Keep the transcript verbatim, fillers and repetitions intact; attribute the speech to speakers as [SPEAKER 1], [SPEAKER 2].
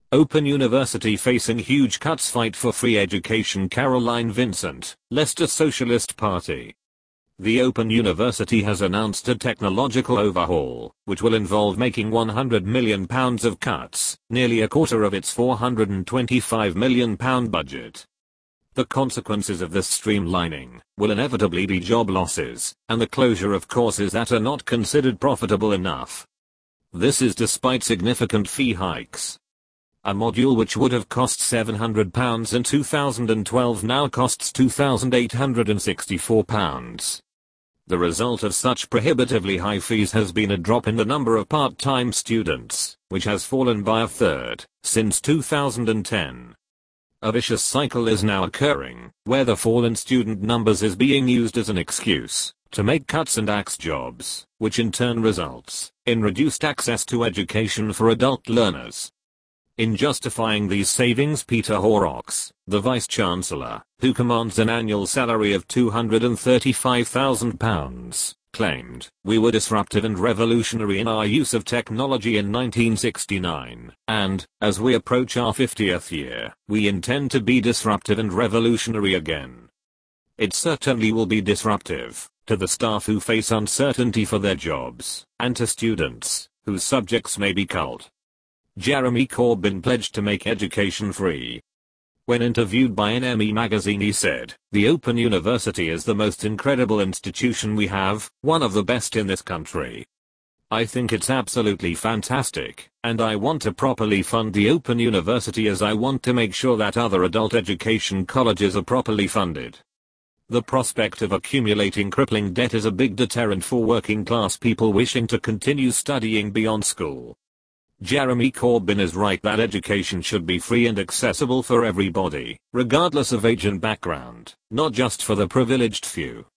[SPEAKER 1] Open University facing huge cuts, fight for free education. Caroline Vincent, Leicester Socialist Party. The Open University has announced a technological overhaul, which will involve making one hundred million pounds of cuts, nearly a quarter of its four hundred twenty-five million pound budget. The consequences of this streamlining will inevitably be job losses, and the closure of courses that are not considered profitable enough. This is despite significant fee hikes. A module which would have cost seven hundred pounds in two thousand twelve now costs two thousand eight hundred sixty-four pounds. The result of such prohibitively high fees has been a drop in the number of part-time students, which has fallen by a third since two thousand ten. A vicious cycle is now occurring, where the fall in student numbers is being used as an excuse to make cuts and axe jobs, which in turn results in reduced access to education for adult learners. In justifying these savings, Peter Horrocks, the Vice-Chancellor, who commands an annual salary of two hundred thirty-five thousand pounds, claimed, "We were disruptive and revolutionary in our use of technology in nineteen sixty-nine, and, as we approach our fiftieth year, we intend to be disruptive and revolutionary again." It certainly will be disruptive to the staff who face uncertainty for their jobs, and to students whose subjects may be culled. Jeremy Corbyn pledged to make education free. When interviewed by N M E magazine, he said, "The Open University is the most incredible institution we have, one of the best in this country. I think it's absolutely fantastic, and I want to properly fund the Open University as I want to make sure that other adult education colleges are properly funded." The prospect of accumulating crippling debt is a big deterrent for working class people wishing to continue studying beyond school. Jeremy Corbyn is right that education should be free and accessible for everybody, regardless of age and background, not just for the privileged few.